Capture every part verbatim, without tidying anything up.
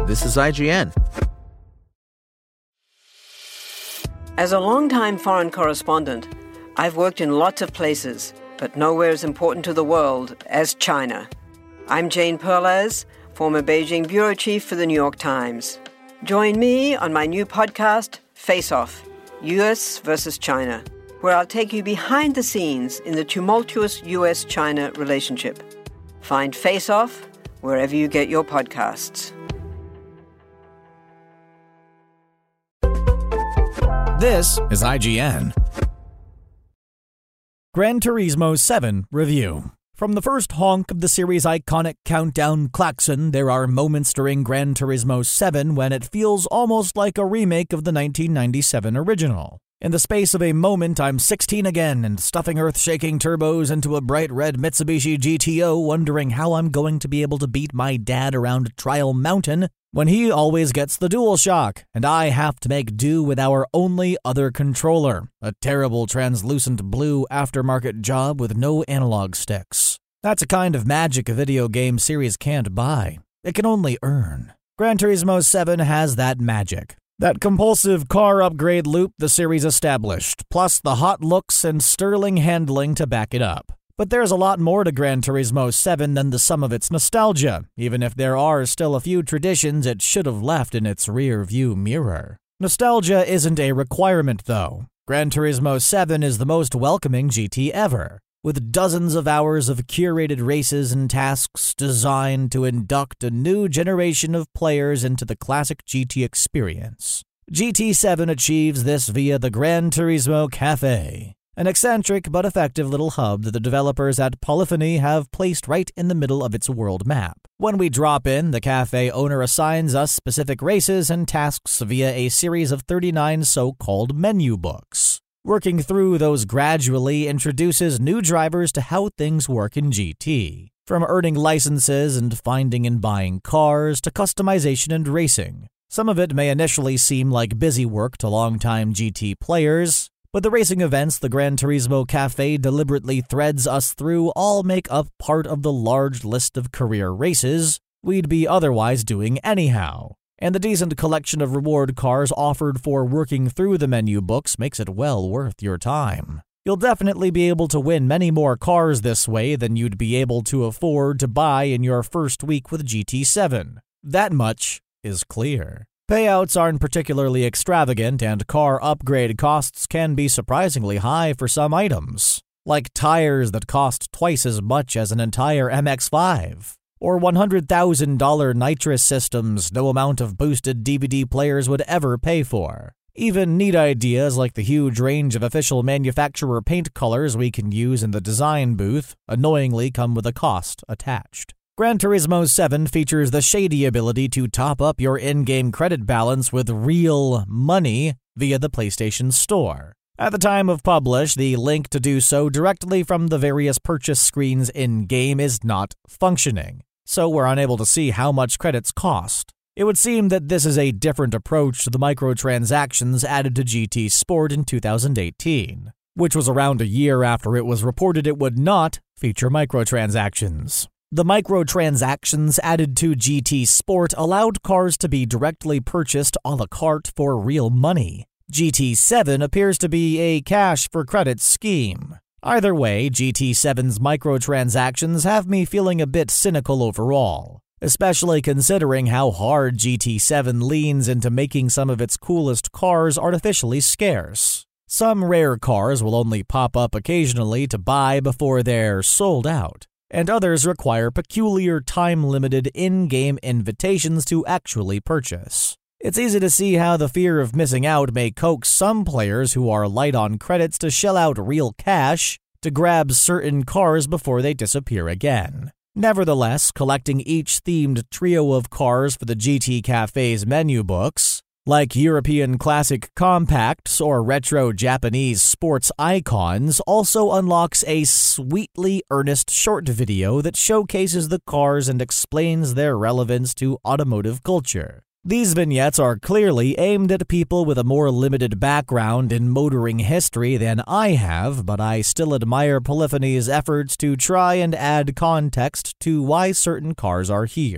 This is I G N. As a longtime foreign correspondent, I've worked in lots of places, but nowhere as important to the world as China. I'm Jane Perlez, former Beijing bureau chief for the New York Times. Join me on my new podcast, Face Off, U S versus China, where I'll take you behind the scenes in the tumultuous U S China relationship. Find Face Off wherever you get your podcasts. This is I G N. Gran Turismo seven Review. From the first honk of the series' iconic countdown klaxon, there are moments during Gran Turismo seven when it feels almost like a remake of the nineteen ninety-seven original. In the space of a moment, I'm sixteen again and stuffing earth-shaking turbos into a bright red Mitsubishi G T O, wondering how I'm going to be able to beat my dad around Trial Mountain when he always gets the DualShock, and I have to make do with our only other controller, a terrible translucent blue aftermarket job with no analog sticks. That's a kind of magic a video game series can't buy. It can only earn. Gran Turismo seven has that magic. That compulsive car upgrade loop the series established, plus the hot looks and sterling handling to back it up. But there's a lot more to Gran Turismo seven than the sum of its nostalgia, even if there are still a few traditions it should have left in its rear-view mirror. Nostalgia isn't a requirement, though. Gran Turismo seven is the most welcoming G T ever, with dozens of hours of curated races and tasks designed to induct a new generation of players into the classic G T experience. G T seven achieves this via the Gran Turismo Cafe, an eccentric but effective little hub that the developers at Polyphony have placed right in the middle of its world map. When we drop in, the cafe owner assigns us specific races and tasks via a series of thirty-nine so-called menu books. Working through those gradually introduces new drivers to how things work in G T, from earning licenses and finding and buying cars to customization and racing. Some of it may initially seem like busy work to longtime G T players, but the racing events the Gran Turismo Cafe deliberately threads us through all make up part of the large list of career races we'd be otherwise doing anyhow. And the decent collection of reward cars offered for working through the menu books makes it well worth your time. You'll definitely be able to win many more cars this way than you'd be able to afford to buy in your first week with G T seven. That much is clear. Payouts aren't particularly extravagant, and car upgrade costs can be surprisingly high for some items, like tires that cost twice as much as an entire M X five. Or one hundred thousand dollars nitrous systems no amount of boosted D V D players would ever pay for. Even neat ideas like the huge range of official manufacturer paint colors we can use in the design booth annoyingly come with a cost attached. Gran Turismo seven features the shady ability to top up your in-game credit balance with real money via the PlayStation Store. At the time of publish, the link to do so directly from the various purchase screens in-game is not functioning, so we're unable to see how much credits cost. It would seem that this is a different approach to the microtransactions added to G T Sport in two thousand eighteen, which was around a year after it was reported it would not feature microtransactions. The microtransactions added to G T Sport allowed cars to be directly purchased a la carte for real money. G T seven appears to be a cash for credits scheme. Either way, G T seven's microtransactions have me feeling a bit cynical overall, especially considering how hard G T seven leans into making some of its coolest cars artificially scarce. Some rare cars will only pop up occasionally to buy before they're sold out, and others require peculiar time-limited in-game invitations to actually purchase. It's easy to see how the fear of missing out may coax some players who are light on credits to shell out real cash to grab certain cars before they disappear again. Nevertheless, collecting each themed trio of cars for the G T Cafe's menu books, like European classic compacts or retro Japanese sports icons, also unlocks a sweetly earnest short video that showcases the cars and explains their relevance to automotive culture. These vignettes are clearly aimed at people with a more limited background in motoring history than I have, but I still admire Polyphony's efforts to try and add context to why certain cars are here.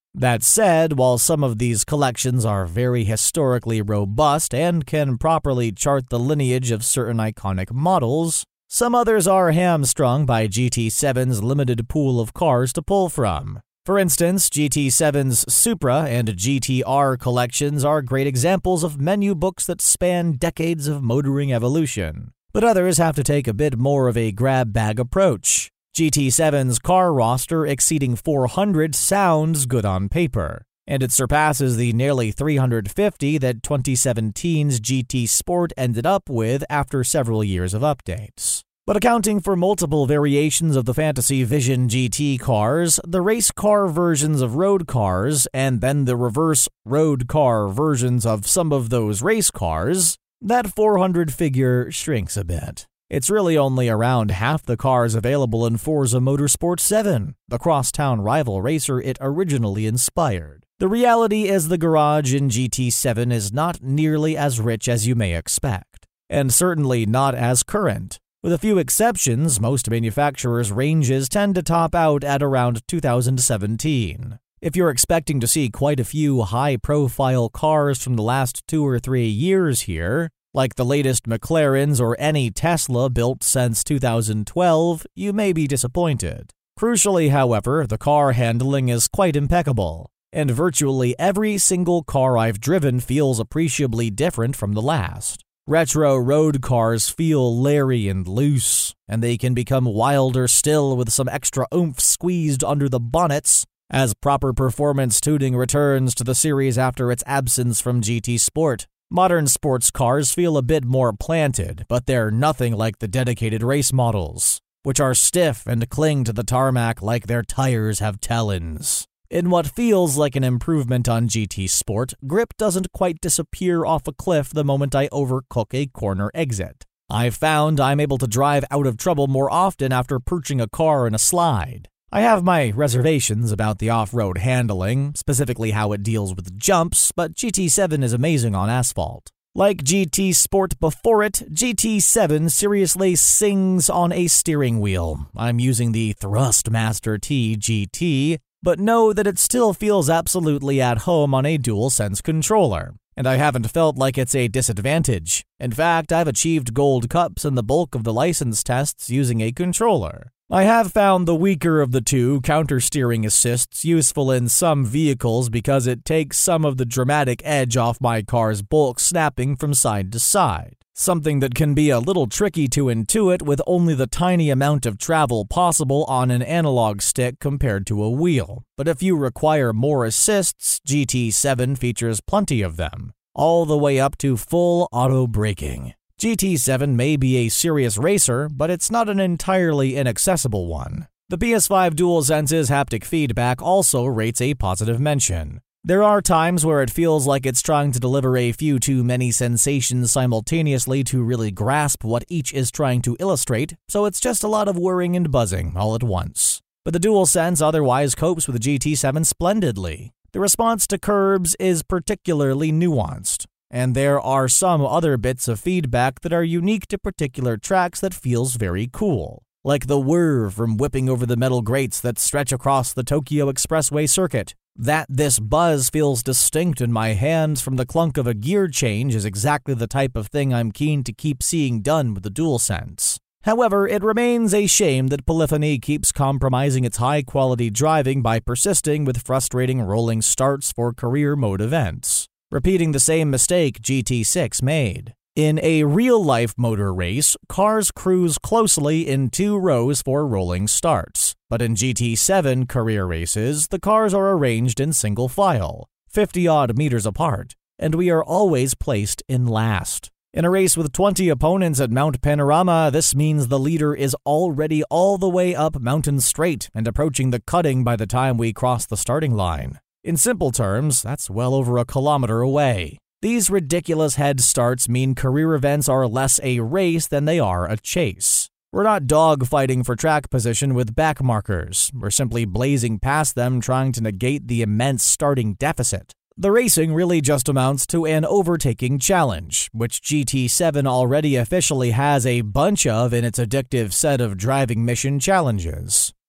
That said, while some of these collections are very historically robust and can properly chart the lineage of certain iconic models, some others are hamstrung by G T seven's limited pool of cars to pull from. For instance, G T seven's Supra and G T R collections are great examples of menu books that span decades of motoring evolution, but others have to take a bit more of a grab-bag approach. G T seven's car roster exceeding four hundred sounds good on paper, and it surpasses the nearly three hundred fifty that twenty seventeen's G T Sport ended up with after several years of updates. But accounting for multiple variations of the Fantasy Vision G T cars, the race car versions of road cars, and then the reverse road car versions of some of those race cars, that four hundred figure shrinks a bit. It's really only around half the cars available in Forza Motorsport seven, the crosstown rival racer it originally inspired. The reality is the garage in G T seven is not nearly as rich as you may expect, and certainly not as current. With a few exceptions, most manufacturers' ranges tend to top out at around two thousand seventeen. If you're expecting to see quite a few high-profile cars from the last two or three years here, like the latest McLarens or any Tesla built since two thousand twelve, you may be disappointed. Crucially, however, the car handling is quite impeccable, and virtually every single car I've driven feels appreciably different from the last. Retro road cars feel leery and loose, and they can become wilder still with some extra oomph squeezed under the bonnets, as proper performance tuning returns to the series after its absence from G T Sport. Modern sports cars feel a bit more planted, but they're nothing like the dedicated race models, which are stiff and cling to the tarmac like their tires have talons. In what feels like an improvement on G T Sport, grip doesn't quite disappear off a cliff the moment I overcook a corner exit. I've found I'm able to drive out of trouble more often after perching a car in a slide. I have my reservations about the off-road handling, specifically how it deals with jumps, but G T seven is amazing on asphalt. Like G T Sport before it, G T seven seriously sings on a steering wheel. I'm using the Thrustmaster T G T, but know that it still feels absolutely at home on a DualSense controller, and I haven't felt like it's a disadvantage. In fact, I've achieved gold cups in the bulk of the license tests using a controller. I have found the weaker of the two counter-steering assists useful in some vehicles because it takes some of the dramatic edge off my car's bulk snapping from side to side, something that can be a little tricky to intuit with only the tiny amount of travel possible on an analog stick compared to a wheel. But if you require more assists, G T seven features plenty of them, all the way up to full auto braking. G T seven may be a serious racer, but it's not an entirely inaccessible one. The P S five DualSense's haptic feedback also rates a positive mention. There are times where it feels like it's trying to deliver a few too many sensations simultaneously to really grasp what each is trying to illustrate, so it's just a lot of whirring and buzzing all at once. But the DualSense otherwise copes with the G T seven splendidly. The response to curbs is particularly nuanced, and there are some other bits of feedback that are unique to particular tracks that feels very cool, like the whir from whipping over the metal grates that stretch across the Tokyo Expressway circuit. That this buzz feels distinct in my hands from the clunk of a gear change is exactly the type of thing I'm keen to keep seeing done with the DualSense. However, it remains a shame that Polyphony keeps compromising its high-quality driving by persisting with frustrating rolling starts for career mode events, repeating the same mistake G T six made. In a real-life motor race, cars cruise closely in two rows for rolling starts, but in G T seven career races, the cars are arranged in single file, fifty-odd meters apart, and we are always placed in last. In a race with twenty opponents at Mount Panorama, this means the leader is already all the way up Mountain Straight and approaching the cutting by the time we cross the starting line. In simple terms, that's well over a kilometer away. These ridiculous head starts mean career events are less a race than they are a chase. We're not dogfighting for track position with back markers. We're simply blazing past them trying to negate the immense starting deficit. The racing really just amounts to an overtaking challenge, which G T seven already officially has a bunch of in its addictive set of driving mission challenges.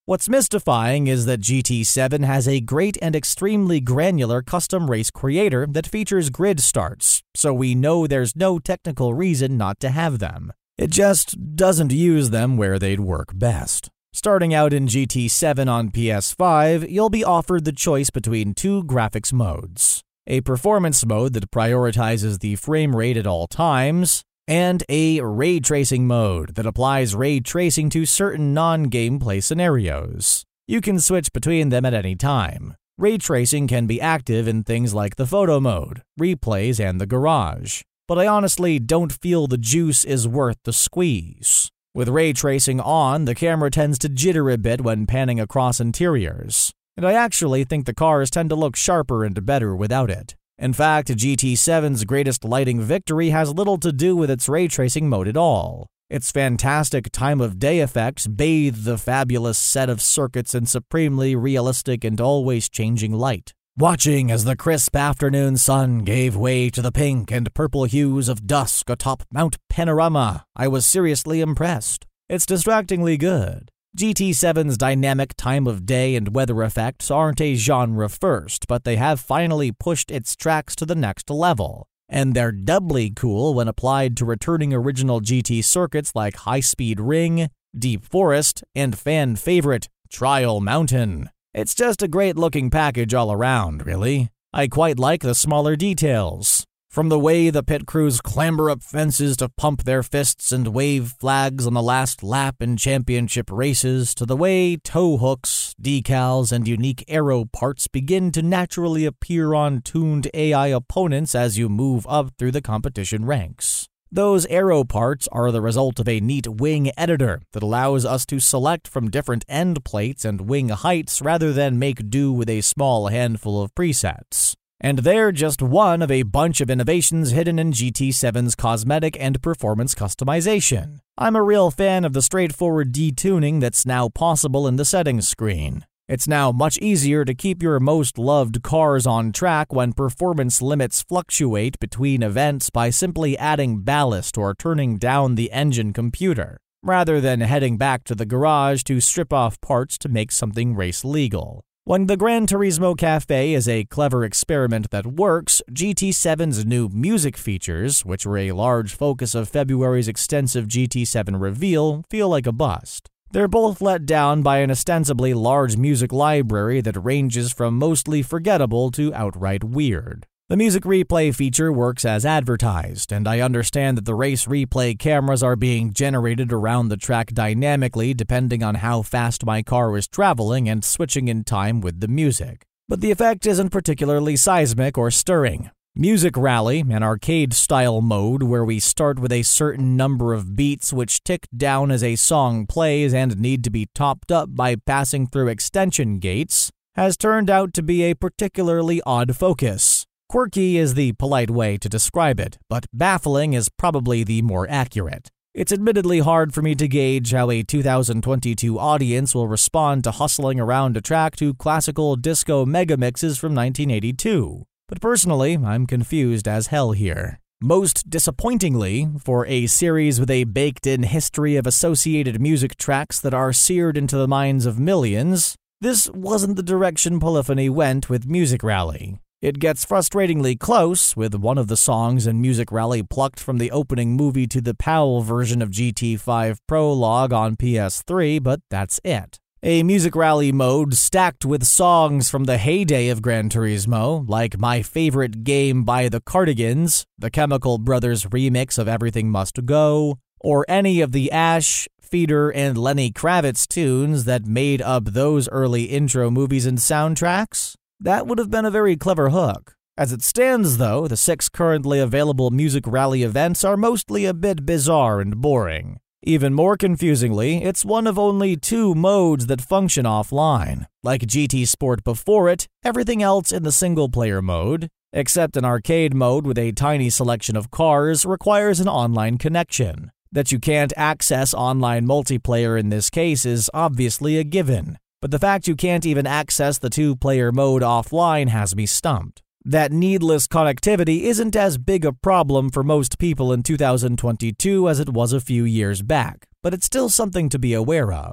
What's mystifying is that G T seven has a great and extremely granular custom race creator that features grid starts, so we know there's no technical reason not to have them. It just doesn't use them where they'd work best. Starting out in G T seven on P S five, you'll be offered the choice between two graphics modes: a performance mode that prioritizes the frame rate at all times, and a ray tracing mode that applies ray tracing to certain non-gameplay scenarios. You can switch between them at any time. Ray tracing can be active in things like the photo mode, replays, and the garage, but I honestly don't feel the juice is worth the squeeze. With ray tracing on, the camera tends to jitter a bit when panning across interiors, and I actually think the cars tend to look sharper and better without it. In fact, G T seven's greatest lighting victory has little to do with its ray tracing mode at all. Its fantastic time-of-day effects bathe the fabulous set of circuits in supremely realistic and always changing light. Watching as the crisp afternoon sun gave way to the pink and purple hues of dusk atop Mount Panorama, I was seriously impressed. It's distractingly good. G T seven's dynamic time-of-day and weather effects aren't a genre first, but they have finally pushed its tracks to the next level. And they're doubly cool when applied to returning original G T circuits like High Speed Ring, Deep Forest, and fan favorite Trial Mountain. It's just a great-looking package all around, really. I quite like the smaller details. From the way the pit crews clamber up fences to pump their fists and wave flags on the last lap in championship races, to the way tow hooks, decals, and unique aero parts begin to naturally appear on tuned A I opponents as you move up through the competition ranks. Those aero parts are the result of a neat wing editor that allows us to select from different end plates and wing heights rather than make do with a small handful of presets. And they're just one of a bunch of innovations hidden in G T seven's cosmetic and performance customization. I'm a real fan of the straightforward detuning that's now possible in the settings screen. It's now much easier to keep your most loved cars on track when performance limits fluctuate between events by simply adding ballast or turning down the engine computer, rather than heading back to the garage to strip off parts to make something race legal. When the Gran Turismo Cafe is a clever experiment that works, G T seven's new music features, which were a large focus of February's extensive G T seven reveal, feel like a bust. They're both let down by an ostensibly large music library that ranges from mostly forgettable to outright weird. The music replay feature works as advertised, and I understand that the race replay cameras are being generated around the track dynamically depending on how fast my car is traveling and switching in time with the music. But the effect isn't particularly seismic or stirring. Music Rally, an arcade-style mode where we start with a certain number of beats which tick down as a song plays and need to be topped up by passing through extension gates, has turned out to be a particularly odd focus. Quirky is the polite way to describe it, but baffling is probably the more accurate. It's admittedly hard for me to gauge how a two thousand twenty-two audience will respond to hustling around a track to classical disco megamixes from nineteen eighty-two. But personally, I'm confused as hell here. Most disappointingly, for a series with a baked-in history of associated music tracks that are seared into the minds of millions, this wasn't the direction Polyphony went with Music Rally. It gets frustratingly close, with one of the songs in Music Rally plucked from the opening movie to the PAL version of G T five Prologue on P S three, but that's it. A Music Rally mode stacked with songs from the heyday of Gran Turismo, like My Favorite Game by the Cardigans, the Chemical Brothers remix of Everything Must Go, or any of the Ash, Feeder, and Lenny Kravitz tunes that made up those early intro movies and soundtracks. That would have been a very clever hook. As it stands, though, the six currently available Music Rally events are mostly a bit bizarre and boring. Even more confusingly, it's one of only two modes that function offline. Like G T Sport before it, everything else in the single-player mode, except an arcade mode with a tiny selection of cars, requires an online connection. That you can't access online multiplayer in this case is obviously a given. But the fact you can't even access the two-player mode offline has me stumped. That needless connectivity isn't as big a problem for most people in two thousand twenty-two as it was a few years back, but it's still something to be aware of.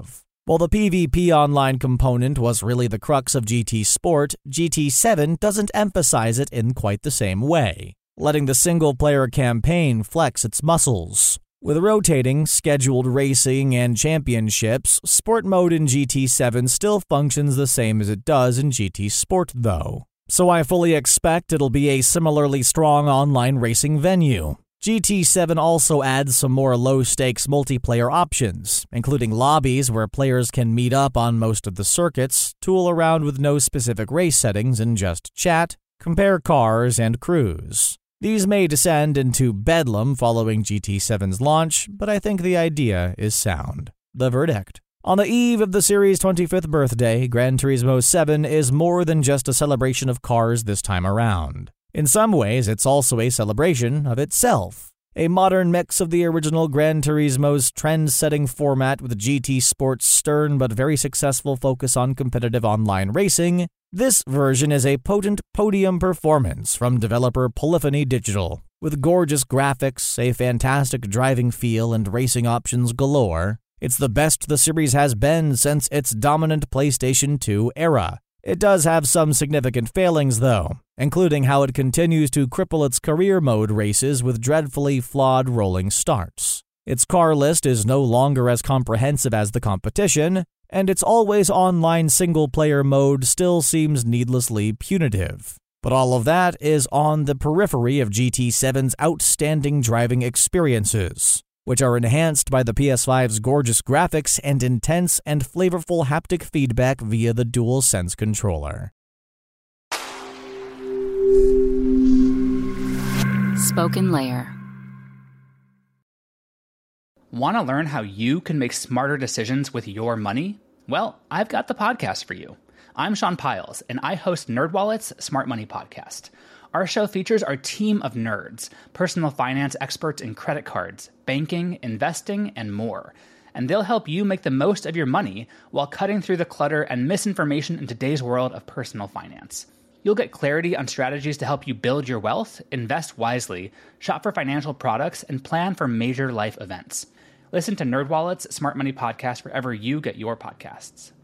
While the PvP online component was really the crux of G T Sport, G T seven doesn't emphasize it in quite the same way, letting the single-player campaign flex its muscles. With rotating, scheduled racing, and championships, Sport Mode in G T seven still functions the same as it does in G T Sport, though. So I fully expect it'll be a similarly strong online racing venue. G T seven also adds some more low-stakes multiplayer options, including lobbies where players can meet up on most of the circuits, tool around with no specific race settings and just chat, compare cars, and cruise. These may descend into bedlam following G T seven's launch, but I think the idea is sound. The verdict. On the eve of the series' twenty-fifth birthday, Gran Turismo seven is more than just a celebration of cars this time around. In some ways, it's also a celebration of itself. A modern mix of the original Gran Turismo's trend-setting format with G T Sport's stern but very successful focus on competitive online racing, this version is a potent podium performance from developer Polyphony Digital. With gorgeous graphics, a fantastic driving feel, and racing options galore, it's the best the series has been since its dominant PlayStation two era. It does have some significant failings, though, including how it continues to cripple its career mode races with dreadfully flawed rolling starts. Its car list is no longer as comprehensive as the competition, and its always-online single-player mode still seems needlessly punitive. But all of that is on the periphery of G T seven's outstanding driving experiences, which are enhanced by the P S five's gorgeous graphics and intense and flavorful haptic feedback via the DualSense controller. Spoken Layer. Want to learn how you can make smarter decisions with your money? Well, I've got the podcast for you. I'm Sean Piles, and I host NerdWallet's Smart Money Podcast. Our show features our team of nerds, personal finance experts in credit cards, banking, investing, and more. And they'll help you make the most of your money while cutting through the clutter and misinformation in today's world of personal finance. You'll get clarity on strategies to help you build your wealth, invest wisely, shop for financial products, and plan for major life events. Listen to NerdWallet's Smart Money Podcast wherever you get your podcasts.